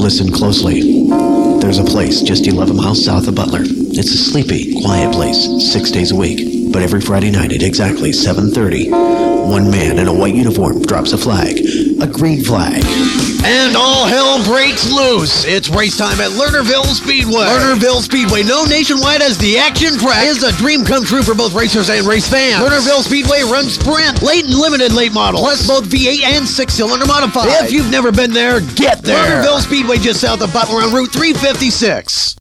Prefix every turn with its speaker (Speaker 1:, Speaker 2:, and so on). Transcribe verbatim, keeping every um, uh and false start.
Speaker 1: Listen closely. There's a place just eleven miles south of Butler. It's a sleepy, quiet place, six days a week. But every Friday night at exactly seven thirty, one man in a white uniform drops a flag, a green flag.
Speaker 2: And all hell breaks loose. It's race time at Lernerville Speedway. Lernerville Speedway, known nationwide as the Action Track, is a dream come true for both racers and race fans. Lernerville Speedway runs sprint, late and limited late model, plus both V eight and six-cylinder modified. If you've never been there, get there. Lernerville Speedway just south of Butler on Route three fifty-six.